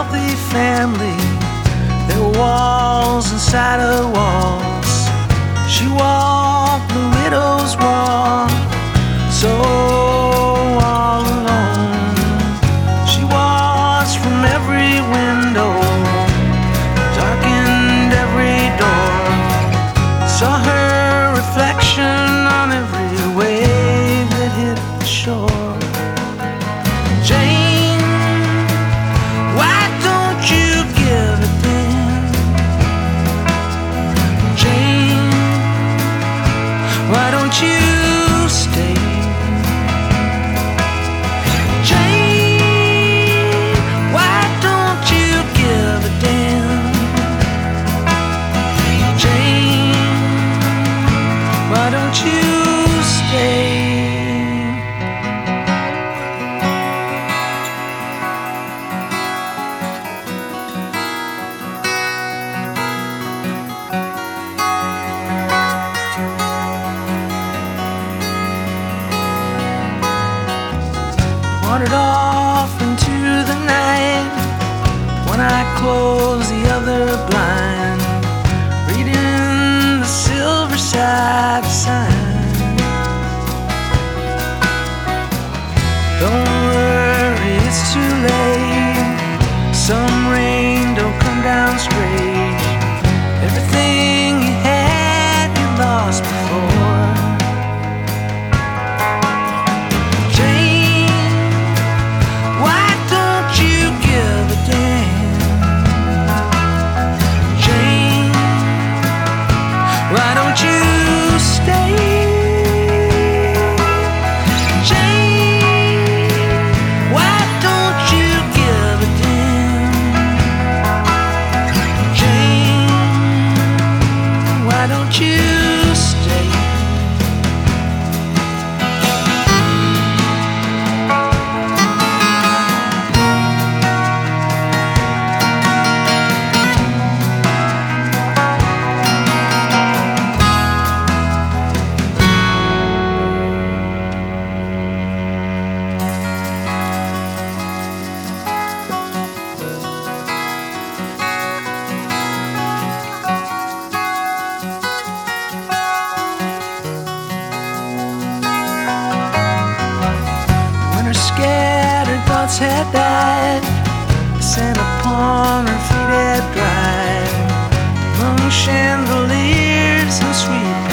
wealthy family. There were walls inside her walls. She walked the widow's walk, so all alone. She watched from every window, darkened every door, saw her reflection on every wave that hit the shore. Jane, why don't you give a damn? Jane, why don't you stay? Jane, why don't you give a damn? Jane, why don't you stay? Wandered off into the night, one eye closed, the other blind, reading the silver side sign. Don't worry, it's too late. Some rain don't come down straight. Everything you had, you lost before. Why don't you stay? Jane, why don't you give a damn? Jane, why don't you stay? Scattered thoughts had died, the sand upon her feet had dried, among chandeliers and sweet